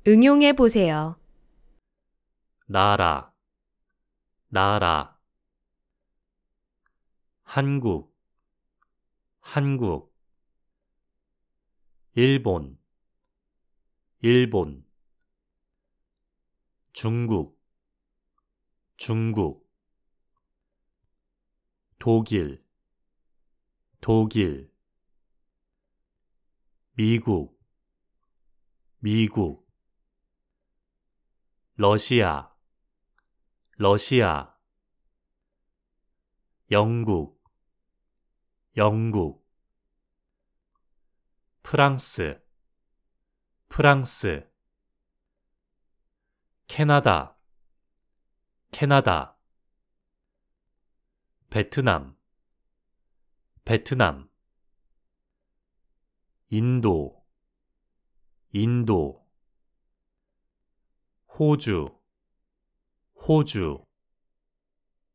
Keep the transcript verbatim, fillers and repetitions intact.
응용해 보세요. 나라, 나라. 한국, 한국. 일본, 일본. 중국, 중국. 독일, 독일. 미국, 미국. 러시아, 러시아. 영국, 영국. 프랑스, 프랑스. 캐나다, 캐나다. 베트남, 베트남. 인도, 인도. 호주, 호주.